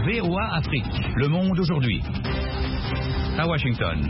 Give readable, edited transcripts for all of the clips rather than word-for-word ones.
VOA Afrique, le monde aujourd'hui. À Washington.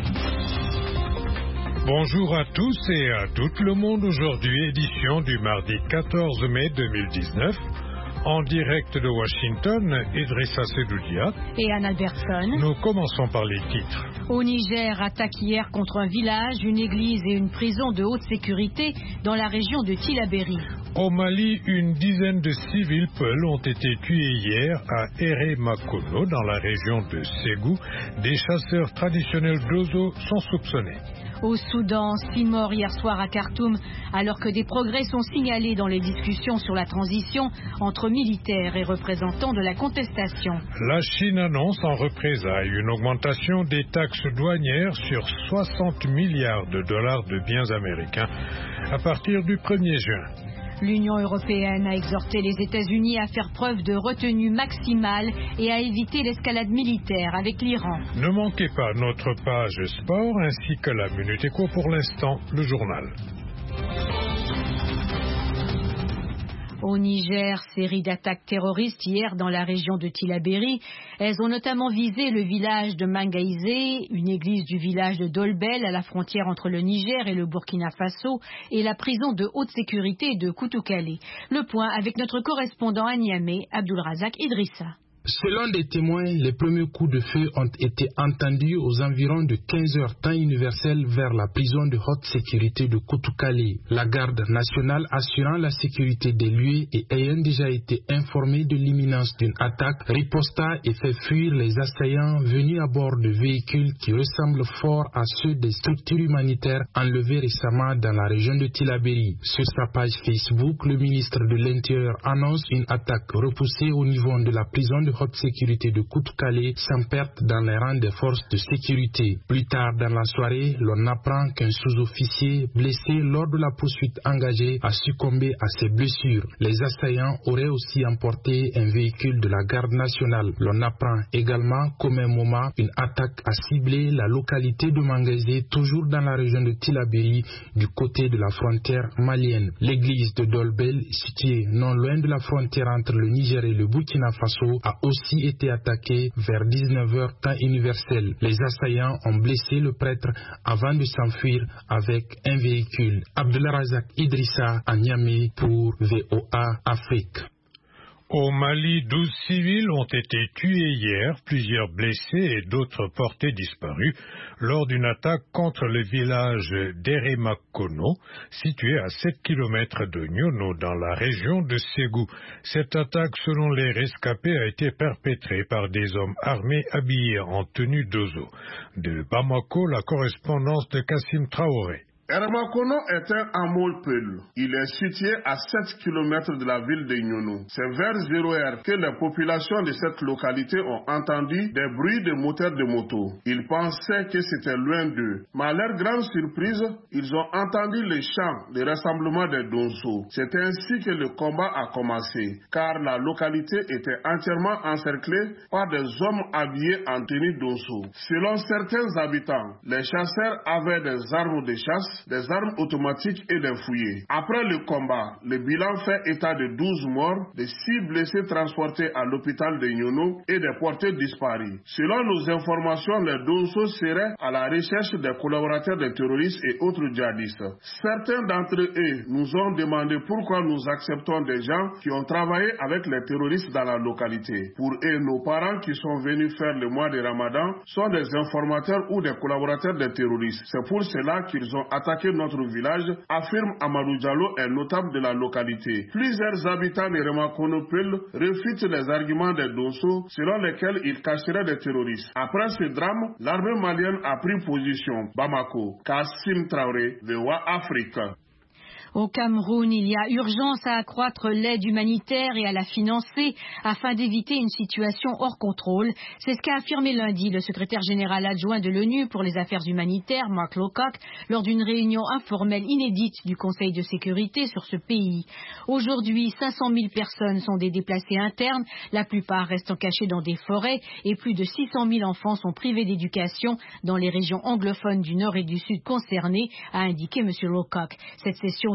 Bonjour à tous et à toutes, le monde aujourd'hui, édition du mardi 14 mai 2019. En direct de Washington, Idrissa Sedoudia et Anne Albertson. Nous commençons par les titres. Au Niger, attaque hier contre un village, une église et une prison de haute sécurité dans la région de Tillabéri. Au Mali, une dizaine de civils Peuls ont été tués hier à Eré-Makono, dans la région de Ségou. Des chasseurs traditionnels d'Ozo sont soupçonnés. Au Soudan, 6 morts hier soir à Khartoum, alors que des progrès sont signalés dans les discussions sur la transition entre militaires et représentants de la contestation. La Chine annonce en représailles une augmentation des taxes douanières sur 60 milliards de dollars de biens américains à partir du 1er juin. L'Union européenne a exhorté les États-Unis à faire preuve de retenue maximale et à éviter l'escalade militaire avec l'Iran. Ne manquez pas notre page sport ainsi que la Minute Éco. Pour l'instant, le journal. Au Niger, série d'attaques terroristes hier dans la région de Tillabéri. Elles ont notamment visé le village de Mangaïsé, une église du village de Dolbel à la frontière entre le Niger et le Burkina Faso et la prison de haute sécurité de Koutoukale. Le point avec notre correspondant à Niamey, Abdulrazak Idrissa. Selon des témoins, les premiers coups de feu ont été entendus aux environs de 15 heures temps universel vers la prison de haute sécurité de Koutoukale. La garde nationale assurant la sécurité des lieux et ayant déjà été informée de l'imminence d'une attaque, riposta et fait fuir les assaillants venus à bord de véhicules qui ressemblent fort à ceux des structures humanitaires enlevés récemment dans la région de Tillabéri. Sur sa page Facebook, le ministre de l'Intérieur annonce une attaque repoussée au niveau de la prison de haute sécurité de Koutoukale sans perte dans les rangs des forces de sécurité. Plus tard dans la soirée, l'on apprend qu'un sous-officier blessé lors de la poursuite engagée a succombé à ses blessures. Les assaillants auraient aussi emporté un véhicule de la garde nationale. L'on apprend également qu'au même moment, une attaque a ciblé la localité de Mangaïsé, toujours dans la région de Tillabéri, du côté de la frontière malienne. L'église de Dolbel, située non loin de la frontière entre le Niger et le Burkina Faso, a aussi été attaqué vers 19h temps universel. Les assaillants ont blessé le prêtre avant de s'enfuir avec un véhicule. Abdulrazak Idrissa à Niamey pour VOA Afrique. Au Mali, 12 civils ont été tués hier, plusieurs blessés et d'autres portés disparus lors d'une attaque contre le village d'Eré-Makono, situé à 7 km de Nyono dans la région de Ségou. Cette attaque, selon les rescapés, a été perpétrée par des hommes armés habillés en tenue d'Ozo. De Bamako, la correspondance de Kassim Traoré. Eré-Makono est un hameau Peul. Il est situé à 7 km de la ville de Nyono. C'est vers 0h que les populations de cette localité ont entendu des bruits de moteurs de moto. Ils pensaient que c'était loin d'eux. Mais à leur grande surprise, ils ont entendu les chants de rassemblement des Donso. C'est ainsi que le combat a commencé, car la localité était entièrement encerclée par des hommes habillés en tenue Donso. Selon certains habitants, les chasseurs avaient des armes de chasse, des armes automatiques et des fouillés. Après le combat, le bilan fait état de 12 morts, de 6 blessés transportés à l'hôpital de Nyono et des portés disparus. Selon nos informations, les Donso seraient à la recherche des collaborateurs des terroristes et autres djihadistes. Certains d'entre eux nous ont demandé pourquoi nous acceptons des gens qui ont travaillé avec les terroristes dans la localité. Pour eux, nos parents qui sont venus faire le mois de Ramadan sont des informateurs ou des collaborateurs des terroristes. C'est pour cela qu'ils ont attaqué notre village, affirme Amadou Diallo, un notable de la localité. Plusieurs habitants de Eré-Makono Peul refutent les arguments des Donso selon lesquels ils cacheraient des terroristes. Après ce drame, l'armée malienne a pris position. Bamako, Kassim Traoré, VOA Afrique. Au Cameroun, il y a urgence à accroître l'aide humanitaire et à la financer afin d'éviter une situation hors contrôle. C'est ce qu'a affirmé lundi le secrétaire général adjoint de l'ONU pour les affaires humanitaires, Mark Lowcock, lors d'une réunion informelle inédite du Conseil de sécurité sur ce pays. Aujourd'hui, 500 000 personnes sont des déplacés internes, la plupart restant cachés dans des forêts et plus de 600 000 enfants sont privés d'éducation dans les régions anglophones du Nord et du Sud concernées, a indiqué M. Lowcock. Cette session du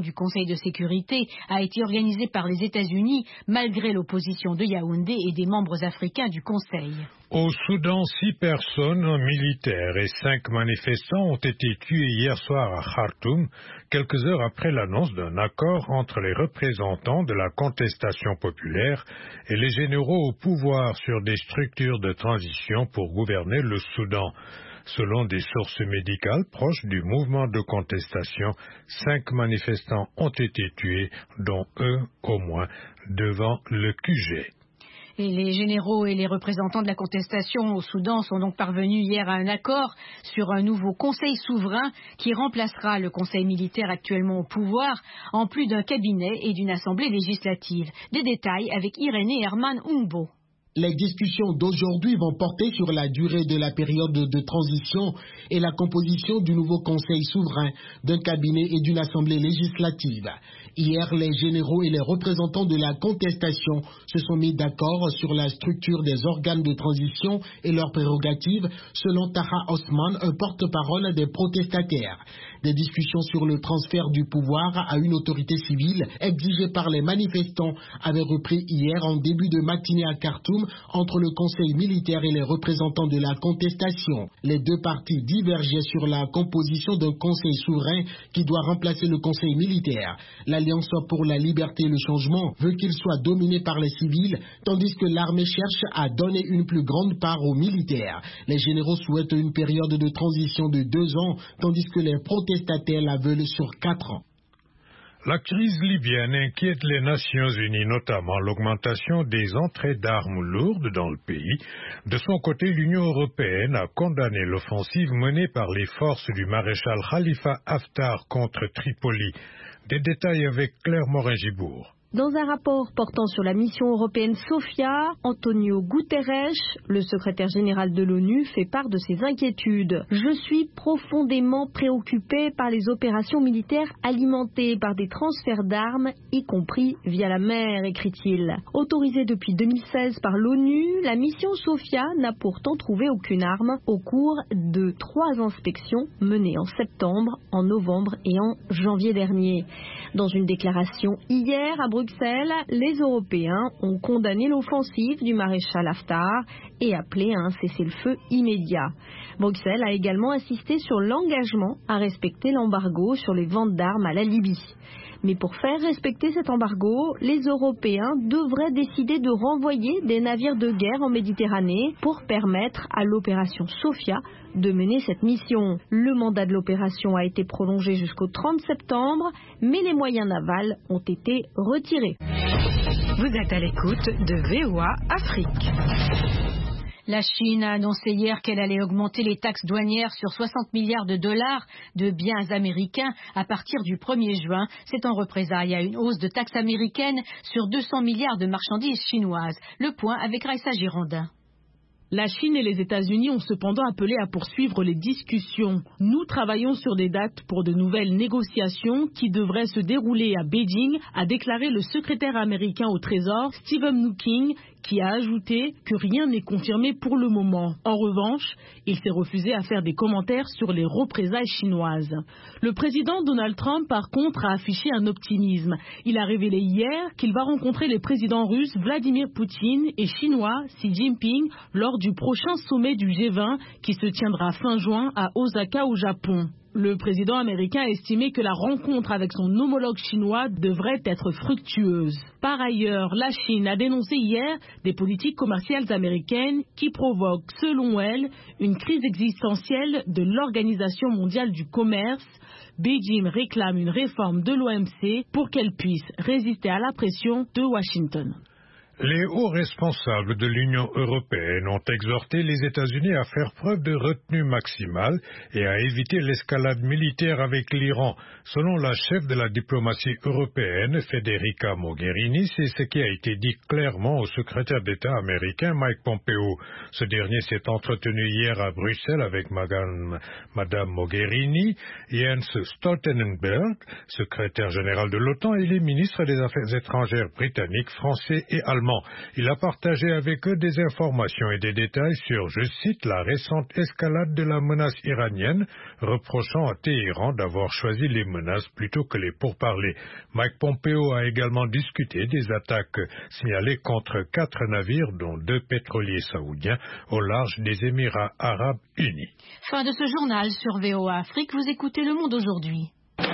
du Conseil de sécurité a été organisé par les États-Unis malgré l'opposition de Yaoundé et des membres africains du Conseil. Au Soudan, 6 personnes militaires et 5 manifestants ont été tués hier soir à Khartoum, quelques heures après l'annonce d'un accord entre les représentants de la contestation populaire et les généraux au pouvoir sur des structures de transition pour gouverner le Soudan. Selon des sources médicales proches du mouvement de contestation, 5 manifestants ont été tués, dont eux au moins, devant le QG. Et les généraux et les représentants de la contestation au Soudan sont donc parvenus hier à un accord sur un nouveau conseil souverain qui remplacera le conseil militaire actuellement au pouvoir, en plus d'un cabinet et d'une assemblée législative. Des détails avec Irénée Herman Ungbo. Les discussions d'aujourd'hui vont porter sur la durée de la période de transition et la composition du nouveau conseil souverain, d'un cabinet et d'une assemblée législative. Hier, les généraux et les représentants de la contestation se sont mis d'accord sur la structure des organes de transition et leurs prérogatives, selon Taha Osman, un porte-parole des protestataires. Des discussions sur le transfert du pouvoir à une autorité civile exigée par les manifestants avaient repris hier en début de matinée à Khartoum entre le conseil militaire et les représentants de la contestation. Les deux partis divergeaient sur la composition d'un conseil souverain qui doit remplacer le conseil militaire. L'Alliance pour la liberté et le changement veut qu'il soit dominé par les civils, tandis que l'armée cherche à donner une plus grande part aux militaires. Les généraux souhaitent une période de transition de 2 ans, tandis que les protestataires la veulent sur 4 ans. La crise libyenne inquiète les Nations Unies, notamment l'augmentation des entrées d'armes lourdes dans le pays. De son côté, l'Union européenne a condamné l'offensive menée par les forces du maréchal Khalifa Haftar contre Tripoli. Des détails avec Claire Morin-Gibourg. Dans un rapport portant sur la mission européenne Sophia, Antonio Guterres, le secrétaire général de l'ONU, fait part de ses inquiétudes. « Je suis profondément préoccupé par les opérations militaires alimentées par des transferts d'armes, y compris via la mer », écrit-il. Autorisée depuis 2016 par l'ONU, la mission Sophia n'a pourtant trouvé aucune arme au cours de 3 inspections menées en septembre, en novembre et en janvier dernier. Dans une déclaration hier à Bruxelles, les Européens ont condamné l'offensive du maréchal Haftar et appelé à un cessez-le-feu immédiat. Bruxelles a également insisté sur l'engagement à respecter l'embargo sur les ventes d'armes à la Libye. Mais pour faire respecter cet embargo, les Européens devraient décider de renvoyer des navires de guerre en Méditerranée pour permettre à l'opération Sophia de mener cette mission. Le mandat de l'opération a été prolongé jusqu'au 30 septembre, mais les moyens navals ont été retirés. Vous êtes à l'écoute de VOA Afrique. La Chine a annoncé hier qu'elle allait augmenter les taxes douanières sur 60 milliards de dollars de biens américains à partir du 1er juin. C'est en représailles à une hausse de taxes américaines sur 200 milliards de marchandises chinoises. Le point avec Raissa Girondin. La Chine et les États-Unis ont cependant appelé à poursuivre les discussions. Nous travaillons sur des dates pour de nouvelles négociations qui devraient se dérouler à Beijing, a déclaré le secrétaire américain au Trésor, Steven Mnuchin, qui a ajouté que rien n'est confirmé pour le moment. En revanche, il s'est refusé à faire des commentaires sur les représailles chinoises. Le président Donald Trump, par contre, a affiché un optimisme. Il a révélé hier qu'il va rencontrer les présidents russes Vladimir Poutine et chinois Xi Jinping lors du prochain sommet du G20 qui se tiendra fin juin à Osaka au Japon. Le président américain a estimé que la rencontre avec son homologue chinois devrait être fructueuse. Par ailleurs, la Chine a dénoncé hier des politiques commerciales américaines qui provoquent, selon elle, une crise existentielle de l'Organisation mondiale du commerce. Beijing réclame une réforme de l'OMC pour qu'elle puisse résister à la pression de Washington. Les hauts responsables de l'Union européenne ont exhorté les États-Unis à faire preuve de retenue maximale et à éviter l'escalade militaire avec l'Iran. Selon la chef de la diplomatie européenne, Federica Mogherini, c'est ce qui a été dit clairement au secrétaire d'État américain Mike Pompeo. Ce dernier s'est entretenu hier à Bruxelles avec Madame Mogherini, Jens Stoltenberg, secrétaire général de l'OTAN, et les ministres des Affaires étrangères britanniques, français et allemands. également. Il a partagé avec eux des informations et des détails sur, je cite, la récente escalade de la menace iranienne, reprochant à Téhéran d'avoir choisi les menaces plutôt que les pourparlers. Mike Pompeo a également discuté des attaques signalées contre 4 navires, dont 2 pétroliers saoudiens, au large des Émirats arabes unis. Fin de ce journal sur VOA Afrique. Vous écoutez Le Monde aujourd'hui.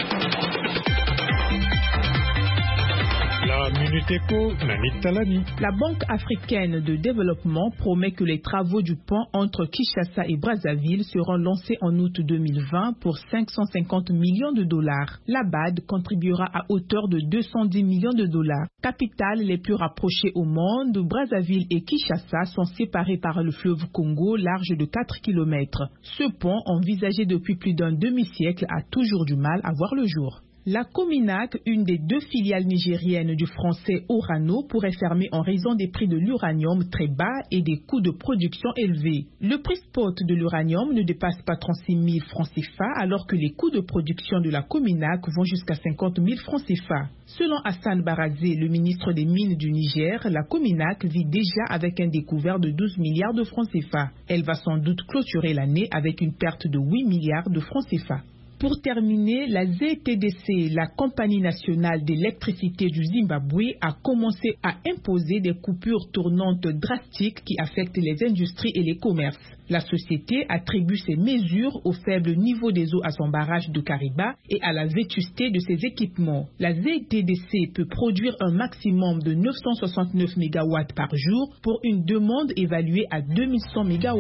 La Minute Éco, Nanit Talani. La Banque africaine de développement promet que les travaux du pont entre Kinshasa et Brazzaville seront lancés en août 2020 pour 550 millions de dollars. La BAD contribuera à hauteur de 210 millions de dollars. Capitales les plus rapprochées au monde, Brazzaville et Kinshasa sont séparés par le fleuve Congo, large de 4 km. Ce pont, envisagé depuis plus d'un demi-siècle, a toujours du mal à voir le jour. La Cominac, une des 2 filiales nigériennes du français Orano, pourrait fermer en raison des prix de l'uranium très bas et des coûts de production élevés. Le prix spot de l'uranium ne dépasse pas 36 000 francs CFA, alors que les coûts de production de la Cominac vont jusqu'à 50 000 francs CFA. Selon Hassan Barazé, le ministre des Mines du Niger, la Cominac vit déjà avec un découvert de 12 milliards de francs CFA. Elle va sans doute clôturer l'année avec une perte de 8 milliards de francs CFA. Pour terminer, la ZTDC, la compagnie nationale d'électricité du Zimbabwe, a commencé à imposer des coupures tournantes drastiques qui affectent les industries et les commerces. La société attribue ces mesures au faible niveau des eaux à son barrage de Kariba et à la vétusté de ses équipements. La ZTDC peut produire un maximum de 969 MW par jour pour une demande évaluée à 2100 MW.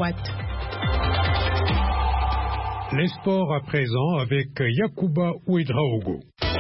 Les sports à présent avec Yacouba Ouedraogo.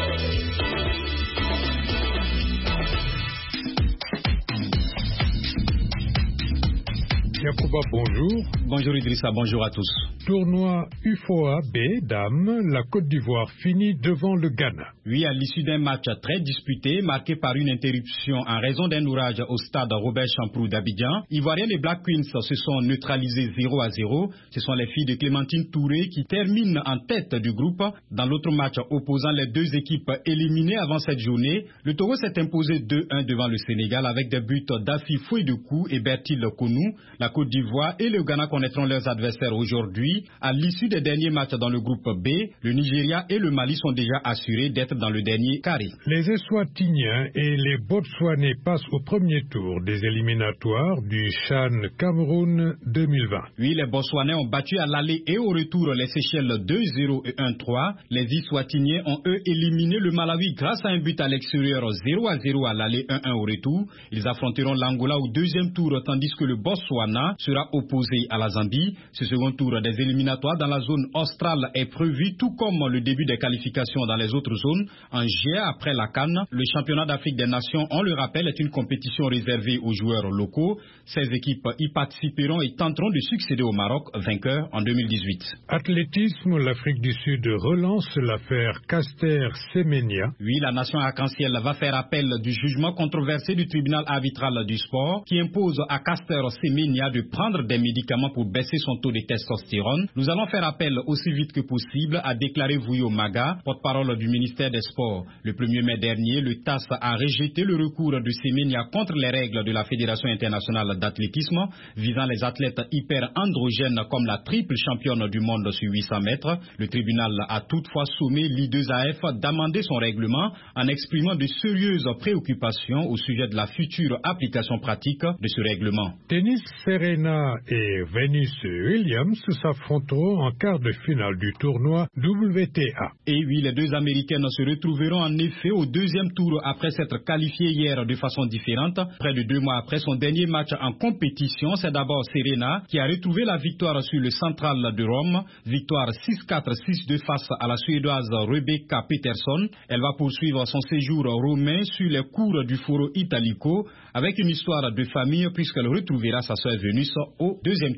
Yacouba, bonjour. Bonjour Idrissa, bonjour à tous. Tournoi UFOA B, dames, la Côte d'Ivoire finit devant le Ghana. Oui, à l'issue d'un match très disputé, marqué par une interruption en raison d'un orage au stade Robert Champrou d'Abidjan, Ivoiriens et Black Queens se sont neutralisés 0-0. Ce sont les filles de Clémentine Touré qui terminent en tête du groupe. Dans l'autre match opposant les 2 équipes éliminées avant cette journée, le Togo s'est imposé 2-1 devant le Sénégal avec des buts d'Afi Fouedoukou et Bertil Konou. La Côte d'Ivoire et le Ghana connaîtront leurs adversaires aujourd'hui. À l'issue des derniers matchs dans le groupe B, le Nigeria et le Mali sont déjà assurés d'être dans le dernier carré. Les Eswatiniens et les Botswanais passent au premier tour des éliminatoires du CHAN Cameroun 2020. Oui, les Botswanais ont battu à l'aller et au retour les Seychelles 2-0 et 1-3. Les Eswatiniens ont eux éliminé le Malawi grâce à un but à l'extérieur 0-0 à l'aller, 1-1 au retour. Ils affronteront l'Angola au deuxième tour tandis que le Botswana sera opposé à la Zambie. Ce second tour des éliminatoires dans la zone australe est prévu, tout comme le début des qualifications dans les autres zones. En juillet, après la CAN, le championnat d'Afrique des Nations, on le rappelle, est une compétition réservée aux joueurs locaux. 16 équipes y participeront et tenteront de succéder au Maroc, vainqueur en 2018. Athlétisme, l'Afrique du Sud relance l'affaire Caster-Semenya. Oui, la nation arc-en-ciel va faire appel du jugement controversé du tribunal arbitral du sport qui impose à Caster-Semenya de prendre des médicaments pour baisser son taux de testostérone. Nous allons faire appel aussi vite que possible, a déclaré Vouyo Maga, porte-parole du ministère des Sports. Le 1er mai dernier, le TAS a rejeté le recours de Semenya contre les règles de la Fédération internationale d'athlétisme visant les athlètes hyper-androgènes comme la triple championne du monde sur 800 mètres. Le tribunal a toutefois sommé l'I2AF d'amender son règlement en exprimant de sérieuses préoccupations au sujet de la future application pratique de ce règlement. Tennis, Serena et Venus Williams s'affronteront en quart de finale du tournoi WTA. Et oui, les 2 Américaines se retrouveront en effet au deuxième tour après s'être qualifiées hier de façon différente. Près de 2 mois après son dernier match en compétition, c'est d'abord Serena qui a retrouvé la victoire sur le Central de Rome. Victoire 6-4, 6-2 face à la Suédoise Rebecca Peterson. Elle va poursuivre son séjour romain sur les cours du Foro Italico avec une histoire de famille puisqu'elle retrouvera sa sœur Venus au deuxième tour.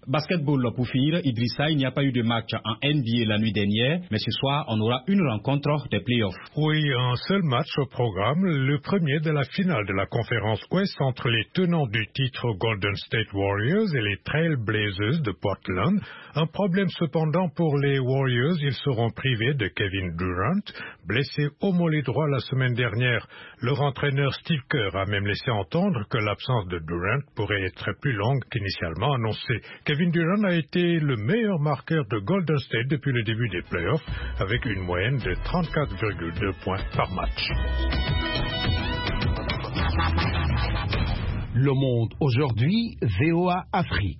Basketball pour finir, Idrissa, il n'y a pas eu de match en NBA la nuit dernière, mais ce soir, on aura une rencontre des playoffs. Oui, un seul match au programme, le premier de la finale de la conférence Ouest entre les tenants du titre Golden State Warriors et les Trail Blazers de Portland. Un problème cependant pour les Warriors, ils seront privés de Kevin Durant, blessé au mollet droit la semaine dernière. Leur entraîneur Steve Kerr a même laissé entendre que l'absence de Durant pourrait être plus longue qu'initialement annoncé. Kevin Durant a été le meilleur marqueur de Golden State depuis le début des playoffs, avec une moyenne de 34,2 points par match. Le Monde aujourd'hui, VOA Afrique.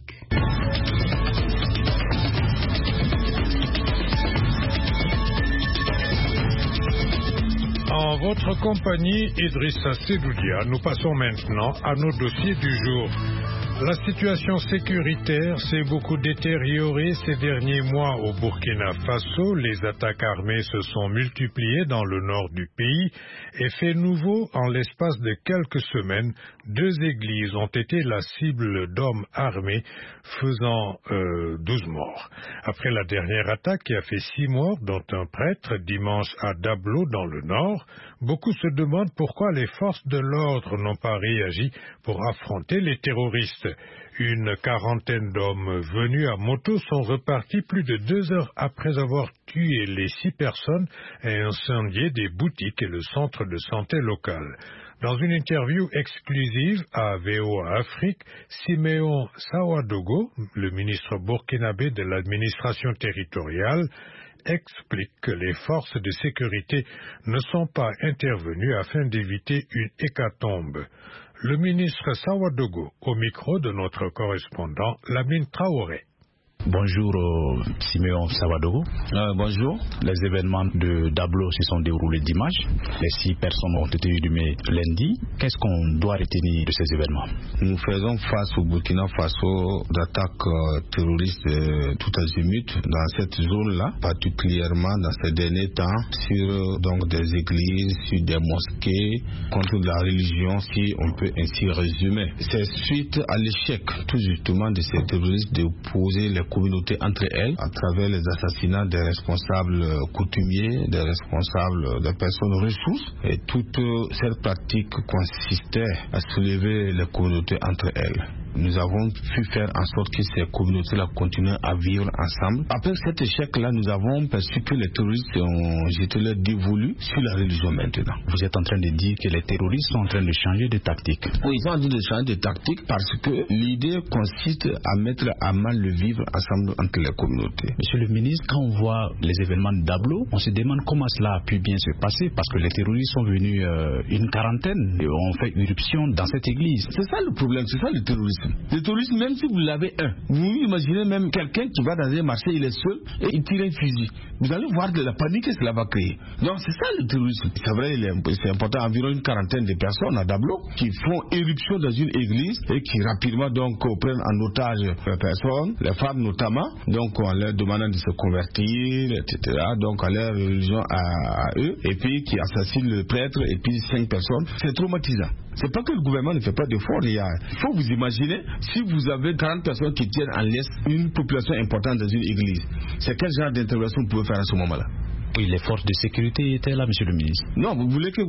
En votre compagnie, Idrissa Sedoudia, nous passons maintenant à nos dossiers du jour. La situation sécuritaire s'est beaucoup détériorée ces derniers mois au Burkina Faso. Les attaques armées se sont multipliées dans le nord du pays et fait nouveau, en l'espace de quelques semaines, 2 églises ont été la cible d'hommes armés, faisant 12 morts. Après la dernière attaque qui a fait 6 morts, dont un prêtre, dimanche à Dablo dans le nord, beaucoup se demandent pourquoi les forces de l'ordre n'ont pas réagi pour affronter les terroristes. Une quarantaine d'hommes venus à moto sont repartis plus de 2 heures après avoir tué les 6 personnes et incendié des boutiques et le centre de santé local. Dans une interview exclusive à VOA Afrique, Siméon Sawadogo, le ministre burkinabé de l'administration territoriale, explique que les forces de sécurité ne sont pas intervenues afin d'éviter une hécatombe. Le ministre Sawadogo, au micro de notre correspondant Lamine Traoré. Bonjour Siméon Sawadogo. Bonjour. Les événements de Dablo se sont déroulés dimanche. Les 6 personnes ont été inhumées lundi. Qu'est-ce qu'on doit retenir de ces événements? Nous faisons face au Burkina Faso d'attaques terroristes tout azimut dans cette zone-là, particulièrement dans ces derniers temps, sur donc des églises, sur des mosquées, contre la religion, si on peut ainsi résumer. C'est suite à l'échec tout justement de ces terroristes de poser les communautés entre elles à travers les assassinats des responsables coutumiers, des responsables des personnes ressources, et toute cette pratique consistait à soulever les communautés entre elles. Nous avons pu faire en sorte que ces communautés-là continuent à vivre ensemble. Après cet échec-là, nous avons perçu que les terroristes ont jeté leur dévolu sur la religion maintenant. Vous êtes en train de dire que les terroristes sont en train de changer de tactique? Oui, ils sont en train de changer de tactique parce que l'idée consiste à mettre à mal le vivre ensemble entre les communautés. Monsieur le ministre, quand on voit les événements de Dablo, on se demande comment cela a pu bien se passer parce que les terroristes sont venus une quarantaine et ont fait irruption dans cette église. C'est ça le problème, c'est ça le terrorisme. Le terrorisme, même si vous l'avez un, vous imaginez même quelqu'un qui va dans un marché, il est seul et il tire un fusil. Vous allez voir de la panique que cela va créer. Donc c'est ça le terrorisme. C'est vrai, c'est important, environ une quarantaine de personnes à Dablo qui font éruption dans une église et qui rapidement donc prennent en otage les personnes, les femmes notamment, donc en leur demandant de se convertir, etc. Donc à leur religion à eux, et puis qui assassinent le prêtre et puis 5 personnes. C'est traumatisant. C'est pas que le gouvernement ne fait pas d'efforts. Il faut vous imaginer, si vous avez 40 personnes qui tiennent en laisse une population importante dans une église, c'est quel genre d'intervention vous pouvez faire à ce moment-là? Oui, les forces de sécurité étaient là, monsieur le ministre. Non, vous voulez que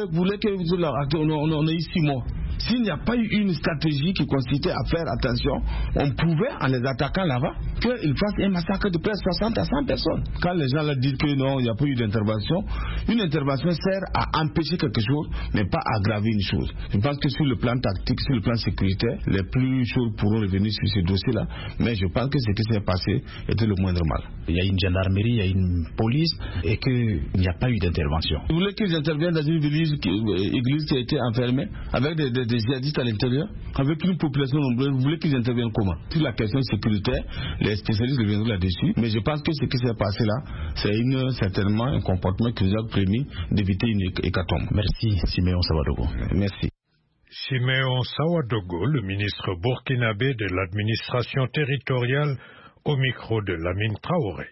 on ait eu 6 mois. S'il n'y a pas eu une stratégie qui consistait à faire attention, on pouvait, en les attaquant là-bas, qu'ils fassent un massacre de près de 60 à 100 personnes. Quand les gens leur disent que non, il n'y a pas eu d'intervention, une intervention sert à empêcher quelque chose, mais pas à aggraver une chose. Je pense que sur le plan tactique, sur le plan sécuritaire, les plus choses pourront revenir sur ce dossier-là, mais je pense que ce qui s'est passé était le moindre mal. Il y a une gendarmerie, il y a une police, et qu'il n'y a pas eu d'intervention. Vous voulez qu'ils interviennent dans une église qui a été enfermée, avec des djihadistes à l'intérieur, avec une population nombreuse? Vous voulez qu'ils interviennent comment? Sur la question sécuritaire, les spécialistes reviendront là-dessus, mais je pense que ce qui s'est passé là, c'est certainement un comportement qui nous a permis d'éviter une hécatombe. Merci Siméon Sawadogo. Merci. Siméon Sawadogo, le ministre burkinabé de l'administration territoriale, au micro de Lamine Traoré.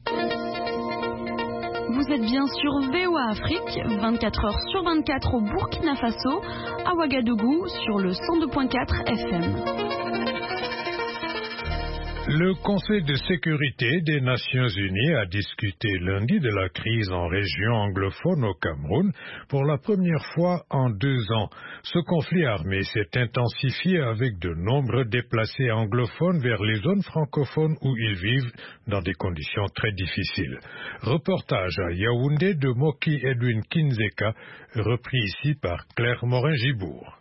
Vous êtes bien sur VOA Afrique, 24 heures sur 24 au Burkina Faso, à Ouagadougou, sur le 102.4 FM. Le Conseil de sécurité des Nations Unies a discuté lundi de la crise en région anglophone au Cameroun pour la première fois en 2 ans. Ce conflit armé s'est intensifié avec de nombreux déplacés anglophones vers les zones francophones où ils vivent dans des conditions très difficiles. Reportage à Yaoundé de Moki Edwin Kinzeka, repris ici par Claire Morin-Gibourg.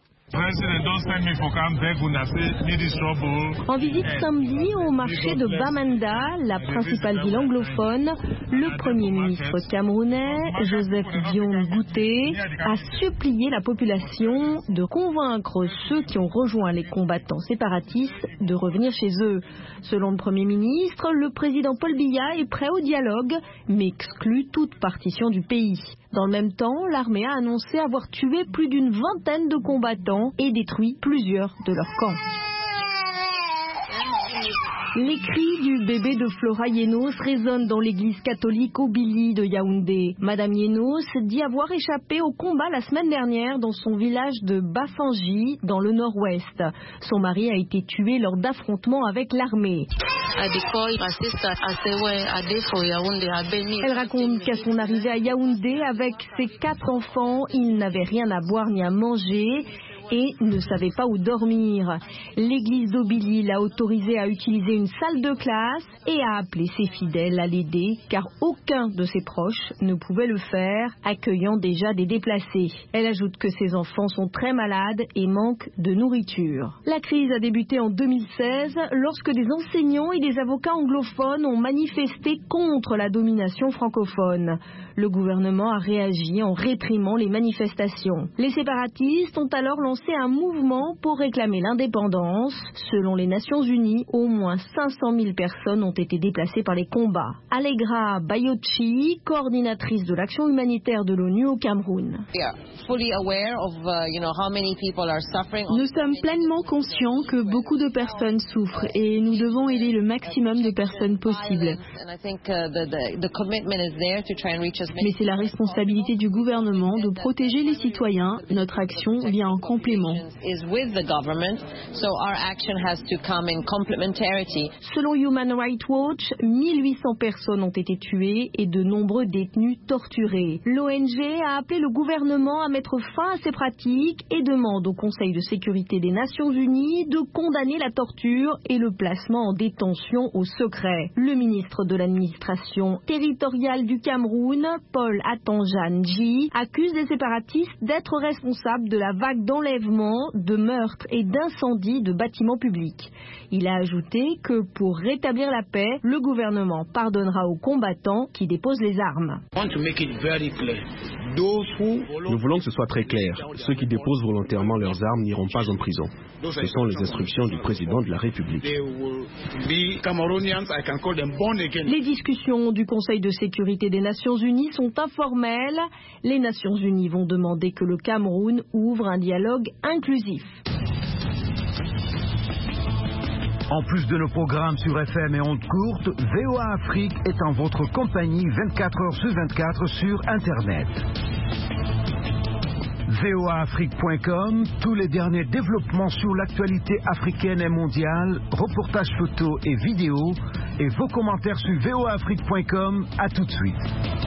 En visite samedi au marché de Bamenda, la principale ville anglophone, le Premier ministre camerounais, Joseph Dion Ngouté, a supplié la population de convaincre ceux qui ont rejoint les combattants séparatistes de revenir chez eux. Selon le Premier ministre, le président Paul Biya est prêt au dialogue, mais exclut toute partition du pays. Dans le même temps, l'armée a annoncé avoir tué plus d'une vingtaine de combattants et détruit plusieurs de leurs camps. Les cris du bébé de Flora Yenos résonnent dans l'église catholique Obili de Yaoundé. Madame Yenos dit avoir échappé au combat la semaine dernière dans son village de Bafangi, dans le nord-ouest. Son mari a été tué lors d'affrontements avec l'armée. Elle raconte qu'à son arrivée à Yaoundé avec ses 4 enfants, il n'avait rien à boire ni à manger et ne savait pas où dormir. L'église d'Obili l'a autorisé à utiliser une salle de classe et a appelé ses fidèles à l'aider car aucun de ses proches ne pouvait le faire, accueillant déjà des déplacés. Elle ajoute que ses enfants sont très malades et manquent de nourriture. La crise a débuté en 2016 lorsque des enseignants et des avocats anglophones ont manifesté contre la domination francophone. Le gouvernement a réagi en réprimant les manifestations. Les séparatistes ont alors lancé un mouvement pour réclamer l'indépendance. Selon les Nations Unies, au moins 500 000 personnes ont été déplacées par les combats. Allegra Bayochi, coordinatrice de l'action humanitaire de l'ONU au Cameroun. Nous sommes pleinement conscients que beaucoup de personnes souffrent et nous devons aider le maximum de personnes possible. Mais c'est la responsabilité du gouvernement de protéger les citoyens. Notre action vient en complément. Selon Human Rights Watch, 1800 personnes ont été tuées et de nombreux détenus torturés. L'ONG a appelé le gouvernement à mettre fin à ces pratiques et demande au Conseil de sécurité des Nations Unies de condamner la torture et le placement en détention au secret. Le ministre de l'administration territoriale du Cameroun, Paul Atanjanji, accuse les séparatistes d'être responsables de la vague d'enlèvements, de meurtres et d'incendies de bâtiments publics. Il a ajouté que pour rétablir la paix, le gouvernement pardonnera aux combattants qui déposent les armes. Nous voulons que ce soit très clair. Ceux qui déposent volontairement leurs armes n'iront pas en prison. Ce sont les instructions du président de la République. Les discussions du Conseil de sécurité des Nations Unies sont informelles. Les Nations Unies vont demander que le Cameroun ouvre un dialogue inclusif. En plus de nos programmes sur FM et ondes courtes, VOA Afrique est en votre compagnie 24 heures sur 24 sur Internet. voaafrique.com, tous les derniers développements sur l'actualité africaine et mondiale, reportages photos et vidéos, et vos commentaires sur voaafrique.com. À tout de suite.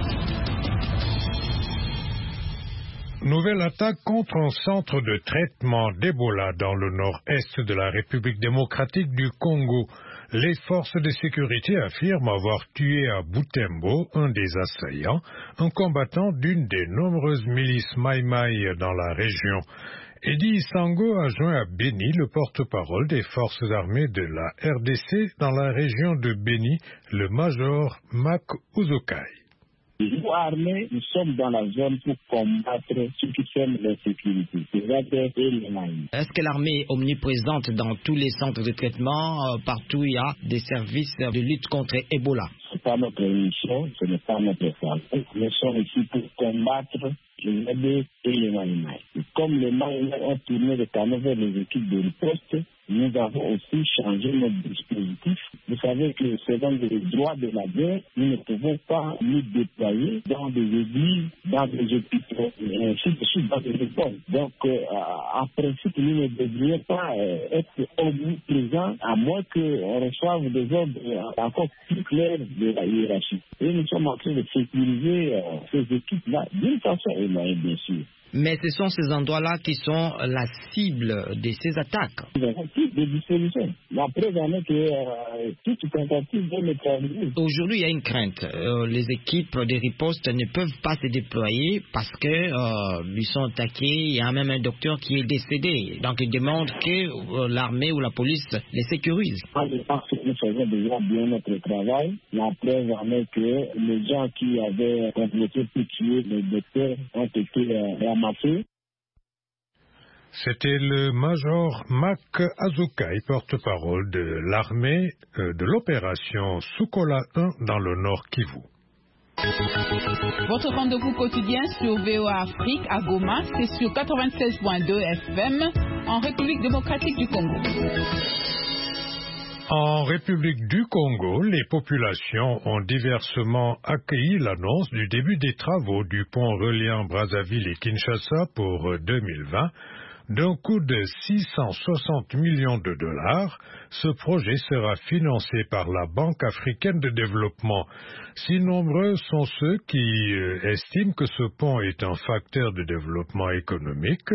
Nouvelle attaque contre un centre de traitement d'Ebola dans le nord-est de la République démocratique du Congo. Les forces de sécurité affirment avoir tué à Butembo un des assaillants, un combattant d'une des nombreuses milices Maï-Maï dans la région. Eddie Sango a joint à Beni le porte-parole des forces armées de la RDC dans la région de Beni, le major Mac Uzokai. Nous armés, nous sommes dans la zone pour combattre ceux qui sèment l'insécurité, c'est-à-dire les Maïs. Est-ce que l'armée est omniprésente dans tous les centres de traitement, partout où il y a des services de lutte contre Ebola? Ce n'est pas notre mission, ce n'est pas notre travail. Nous sommes ici pour combattre les EB et les Maïs. Comme les Maïs ont tourné le canot vers les équipes de riposte, nous avons aussi changé notre dispositif. Vous savez que selon les droits de la guerre, nous ne pouvons pas nous déployer dans des églises, dans des hôpitaux, et ainsi de suite, dans des écoles. Donc, en principe, nous ne devrions pas être omniprésents, à moins qu'on reçoive des ordres encore plus clairs de la hiérarchie. Et nous sommes en train de sécuriser ces équipes-là d'une façon éloignée, bien sûr. Mais ce sont ces endroits-là qui sont la cible de ces attaques. Nous avons plus de dissolution. La preuve en est que toute tentative de neutraliser. Aujourd'hui, il y a une crainte. Les équipes de riposte ne peuvent pas se déployer parce que ils sont attaqués. Il y a même un docteur qui est décédé. Donc, ils demandent que l'armée ou la police les sécurise. Je pense que nous faisons déjà bien notre travail. La preuve en est que les gens qui avaient complété pour tuer les docteurs ont été ramassés. C'était le major Mac Azukai, porte-parole de l'armée de l'opération Sukola 1 dans le Nord Kivu. Votre rendez-vous quotidien sur VOA Afrique à Goma, c'est sur 96.2 FM en République démocratique du Congo. En République du Congo, les populations ont diversement accueilli l'annonce du début des travaux du pont reliant Brazzaville et Kinshasa pour 2020. D'un coût de 660 millions de dollars, ce projet sera financé par la Banque africaine de développement. Si nombreux sont ceux qui estiment que ce pont est un facteur de développement économique,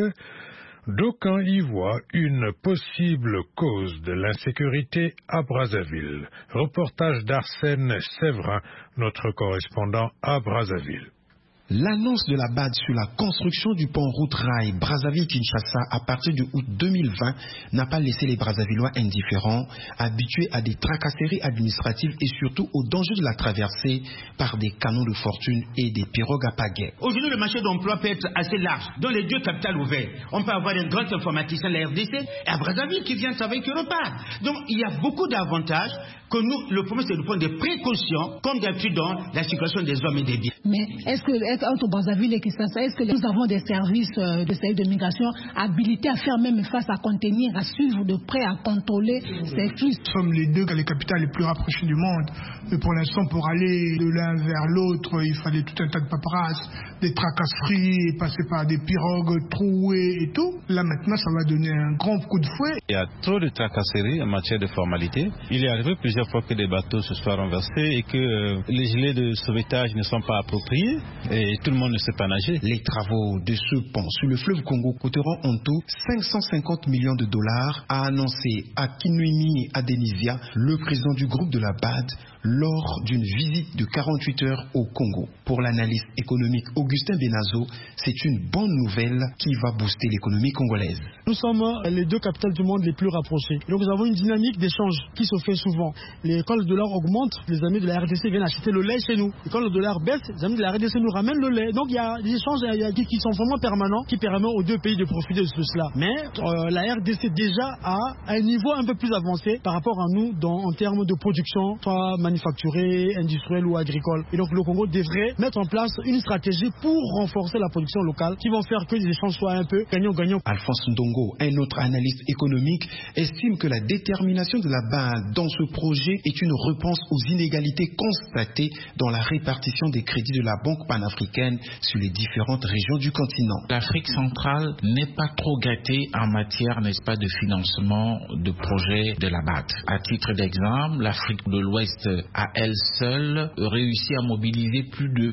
d'aucuns y voient une possible cause de l'insécurité à Brazzaville. Reportage d'Arsène Séverin, notre correspondant à Brazzaville. L'annonce de la BAD sur la construction du pont route rail Brazzaville-Kinshasa à partir du août 2020 n'a pas laissé les Brazzavillois indifférents, habitués à des tracasseries administratives et surtout au danger de la traversée par des canons de fortune et des pirogues à pagaie. Aujourd'hui, le marché d'emploi peut être assez large. Dans les deux capitales ouvertes, on peut avoir un grand informaticien de la RDC et à Brazzaville qui vient travailler qui repart. Donc, il y a beaucoup d'avantages que nous, le premier, c'est de prendre des précautions, comme d'habitude dans la circulation des hommes et des biens. Mais est-ce que entre Brazzaville et Kinshasa, est-ce que nous avons des services de migration habilités à faire même face à contenir, à suivre de près, à contrôler ces flux? Nous sommes les deux capitales les plus rapprochées du monde. Mais pour l'instant, pour aller de l'un vers l'autre, il fallait tout un tas de paperasses, des tracasseries, passer par des pirogues trouées et tout. Là maintenant, ça va donner un grand coup de fouet. Il y a trop de tracasseries en matière de formalité. Il est arrivé plusieurs fois que des bateaux se soient renversés et que les gilets de sauvetage ne sont pas appropriés. Et tout le monde ne sait pas nager. Les travaux de ce pont sur le fleuve Congo coûteront en tout 550 millions de dollars, a annoncé Akinwumi Adenisia, le président du groupe de la BAD, lors d'une visite de 48 heures au Congo. Pour l'analyste économique Augustin Benazo, c'est une bonne nouvelle qui va booster l'économie congolaise. Nous sommes les deux capitales du monde les plus rapprochées. Donc nous avons une dynamique d'échange qui se fait souvent. Quand le dollar augmente, les amis de la RDC viennent acheter le lait chez nous. Et quand le dollar baisse, les amis de la RDC nous ramènent le lait. Donc il y a des échanges qui sont vraiment permanents, qui permettent aux deux pays de profiter de cela. Mais la RDC déjà a un niveau un peu plus avancé par rapport à nous en termes de production, soit manufacturée, industrielle ou agricole. Et donc le Congo devrait mettre en place une stratégie pour renforcer la production locale qui vont faire que les échanges soient un peu gagnant-gagnant. Alphonse Ndongo, un autre analyste économique, estime que la détermination de la BAD dans ce projet est une réponse aux inégalités constatées dans la répartition des crédits de la Banque panafricaine sur les différentes régions du continent. L'Afrique centrale n'est pas trop gâtée en matière, n'est-ce pas, de financement de projets de la BAD. À titre d'exemple, l'Afrique de l'Ouest à elle seule réussit à mobiliser plus de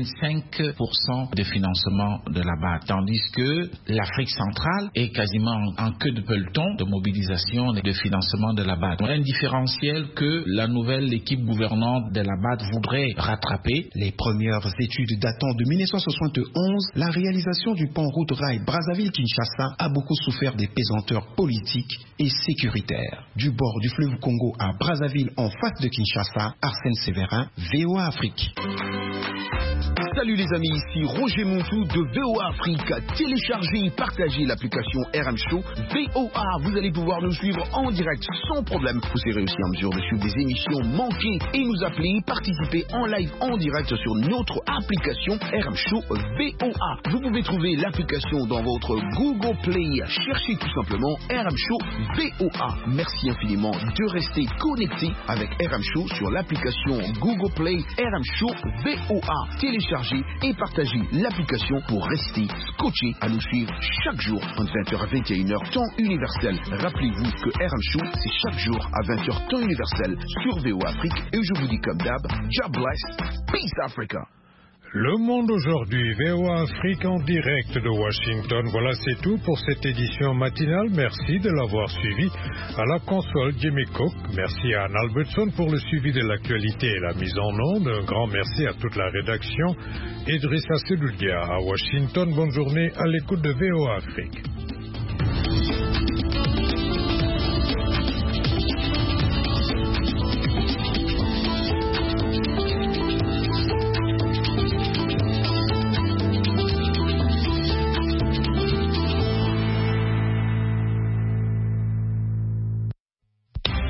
25% de financement de la BAD, tandis que l'Afrique centrale est quasiment en queue de peloton de mobilisation et de financement de la BAD. Un différentiel que la nouvelle équipe gouvernante de la BAD voudrait rattraper. Les premières études datant de 1971, la réalisation du pont route rail Brazzaville-Kinshasa a beaucoup souffert des pesanteurs politiques et sécuritaires. Du bord du fleuve Congo à Brazzaville en face de Kinshasa, Arsène Séverin, VOA Afrique. Salut les amis, ici Roger Montou de VOA Afrique. Téléchargez et partagez l'application RM Show VOA. Vous allez pouvoir nous suivre en direct sans problème. Vous serez aussi en mesure de suivre des émissions manquées et nous appeler, participer en live en direct sur notre application RM Show VOA. Vous pouvez trouver l'application dans votre Google Play. Cherchez tout simplement RM Show VOA. Merci infiniment de rester connecté avec RM Show sur l'application Google Play RM Show VOA. Téléchargez et partagez l'application pour rester scotché à nous suivre chaque jour entre 20h à 21h temps universel. Rappelez-vous que RM Show c'est chaque jour à 20h temps universel sur VOA Afrique et je vous dis comme d'hab, God bless, peace Africa. Le Monde aujourd'hui, VOA Afrique en direct de Washington. Voilà, c'est tout pour cette édition matinale. Merci de l'avoir suivi. À la console, Jimmy Cook. Merci à Anne Albertson pour le suivi de l'actualité et la mise en onde. Un grand merci à toute la rédaction. Idrissa Seloudia à Washington. Bonne journée à l'écoute de VOA Afrique.